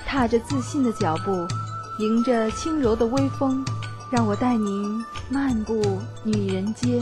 踏着自信的脚步，迎着轻柔的微风，让我带您漫步女人街。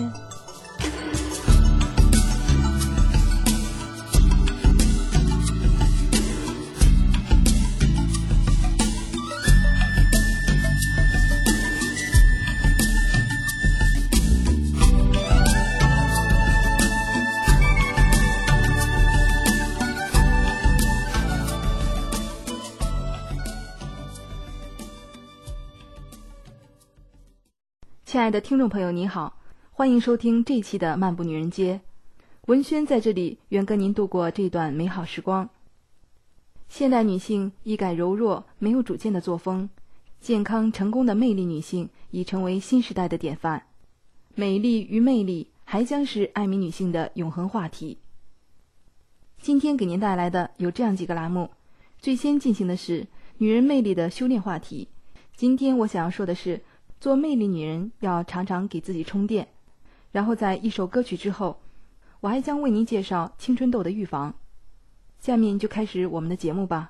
亲爱的听众朋友，你好，欢迎收听这一期的漫步女人街。文轩在这里愿跟您度过这段美好时光。现代女性一改柔弱没有主见的作风，健康成功的魅力女性已成为新时代的典范。美丽与魅力还将是爱美女性的永恒话题。今天给您带来的有这样几个栏目，最先进行的是女人魅力的修炼话题。今天我想要说的是，做魅力女人要常常给自己充电。然后在一首歌曲之后，我还将为您介绍青春痘的预防。下面就开始我们的节目吧。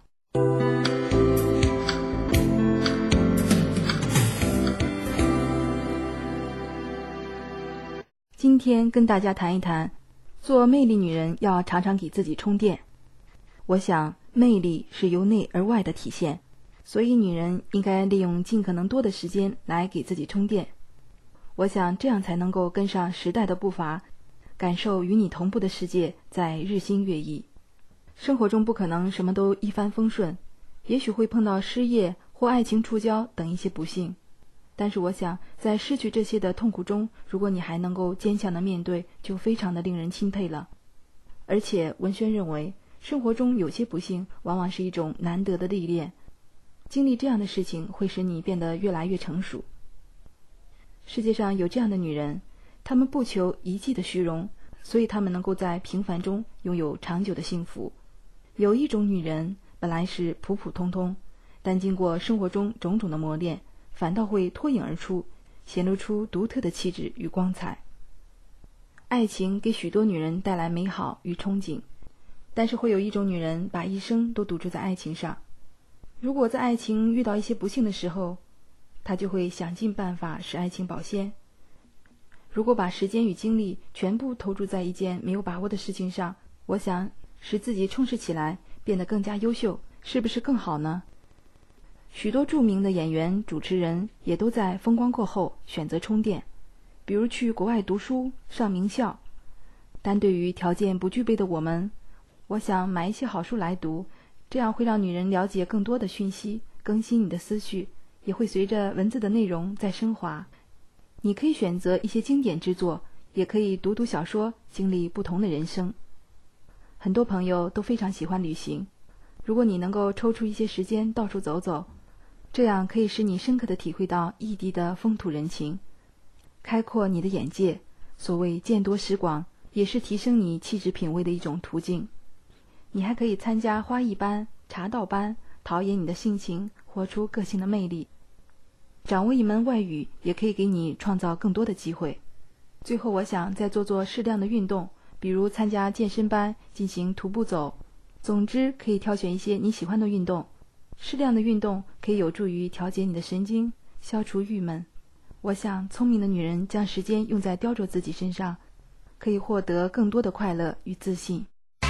今天跟大家谈一谈，做魅力女人要常常给自己充电。我想，魅力是由内而外的体现，所以女人应该利用尽可能多的时间来给自己充电。我想这样才能够跟上时代的步伐，感受与你同步的世界在日新月异。生活中不可能什么都一帆风顺，也许会碰到失业或爱情触礁等一些不幸，但是我想在失去这些的痛苦中，如果你还能够坚强的面对，就非常的令人钦佩了。而且文轩认为，生活中有些不幸往往是一种难得的历练，经历这样的事情会使你变得越来越成熟。世界上有这样的女人，她们不求一技的虚荣，所以她们能够在平凡中拥有长久的幸福。有一种女人本来是普普通通，但经过生活中种种的磨练，反倒会脱颖而出，显露出独特的气质与光彩。爱情给许多女人带来美好与憧憬，但是会有一种女人把一生都赌注在爱情上。如果在爱情遇到一些不幸的时候，她就会想尽办法使爱情保鲜。如果把时间与精力全部投注在一件没有把握的事情上，我想使自己充实起来，变得更加优秀，是不是更好呢？许多著名的演员、主持人也都在风光过后选择充电，比如去国外读书、上名校。但对于条件不具备的我们，我想买一些好书来读，这样会让女人了解更多的讯息，更新你的思绪，也会随着文字的内容在升华。你可以选择一些经典之作，也可以读读小说，经历不同的人生。很多朋友都非常喜欢旅行，如果你能够抽出一些时间到处走走，这样可以使你深刻地体会到异地的风土人情，开阔你的眼界。所谓见多识广，也是提升你气质品味的一种途径。你还可以参加花艺班、茶道班，陶冶你的性情，活出个性的魅力。掌握一门外语也可以给你创造更多的机会。最后我想再做适量的运动，比如参加健身班，进行徒步走。总之可以挑选一些你喜欢的运动，适量的运动可以有助于调节你的神经，消除郁闷。我想聪明的女人将时间用在雕琢自己身上，可以获得更多的快乐与自信。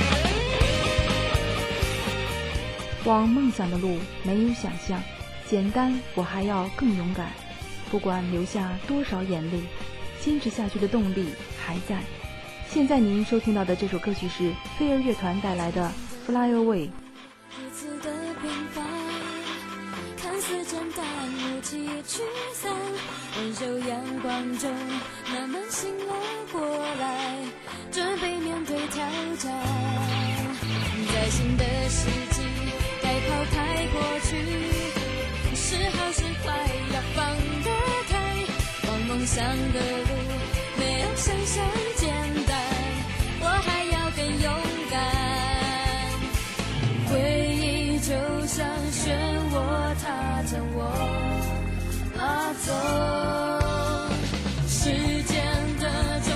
往梦想的路没有想象，简单我还要更勇敢。不管流下多少眼泪，坚持下去的动力还在。现在您收听到的这首歌曲是飞儿乐团带来的 Fly Away。 彼此的平凡看似简单，无期驱散，温柔阳光中慢慢醒了过来，准备面对挑战。在新的世纪该抛开过去，是好是坏要放得开，往梦想的路没有想象简单，我还要更勇敢。回忆就像漩涡，它将我拉走，时间的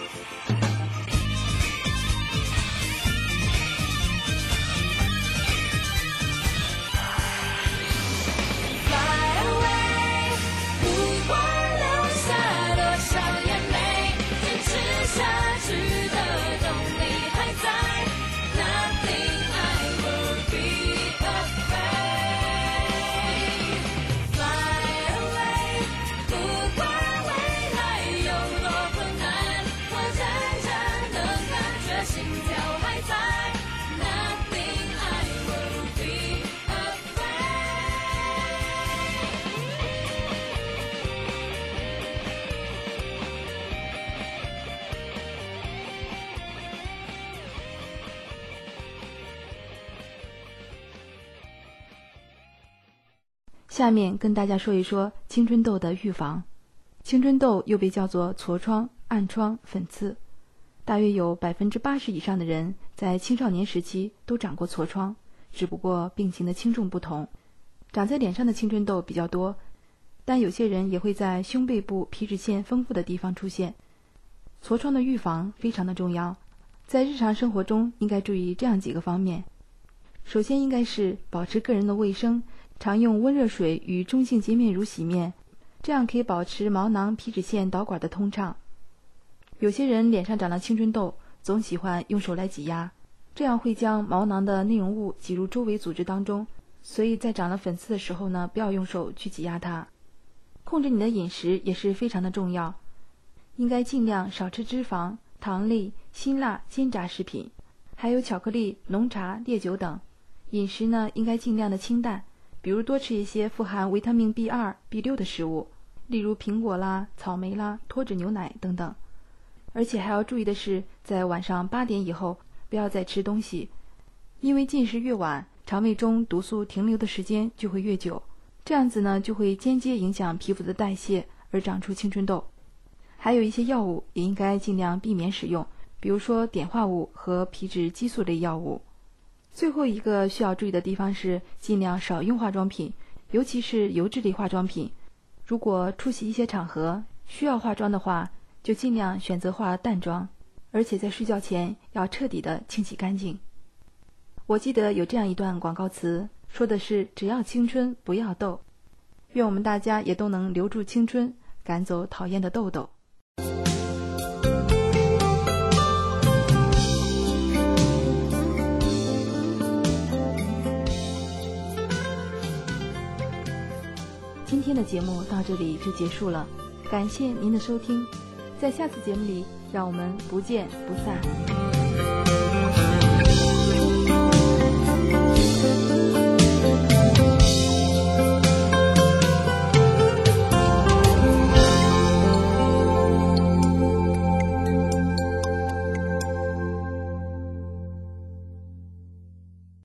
下面跟大家说一说青春痘的预防。青春痘又被叫做痤疮、暗疮、粉刺，大约有80%以上的人在青少年时期都长过痤疮，只不过病情的轻重不同。长在脸上的青春痘比较多，但有些人也会在胸背部皮脂腺丰富的地方出现。痤疮的预防非常的重要，在日常生活中应该注意这样几个方面。首先应该是保持个人的卫生，常用温热水与中性洁面乳洗面，这样可以保持毛囊皮脂腺导管的通畅。有些人脸上长了青春痘，总喜欢用手来挤压，这样会将毛囊的内容物挤入周围组织当中，所以在长了粉刺的时候呢，不要用手去挤压它。控制你的饮食也是非常的重要，应该尽量少吃脂肪、糖类、辛辣、煎炸食品，还有巧克力、浓茶、烈酒等。饮食呢，应该尽量的清淡，比如多吃一些富含维他命 B2、B6 的食物，例如苹果啦、草莓啦、脱脂牛奶等等。而且还要注意的是，在晚上8点以后不要再吃东西，因为进食越晚，肠胃中毒素停留的时间就会越久，这样子呢就会间接影响皮肤的代谢，而长出青春痘。还有一些药物也应该尽量避免使用，比如说碘化物和皮质激素类药物。最后一个需要注意的地方是尽量少用化妆品，尤其是油脂类化妆品。如果出席一些场合需要化妆的话，就尽量选择化淡妆，而且在睡觉前要彻底的清洗干净。我记得有这样一段广告词，说的是只要青春不要痘。愿我们大家也都能留住青春，赶走讨厌的痘痘。今天的节目到这里就结束了，感谢您的收听，在下次节目里，让我们不见不散。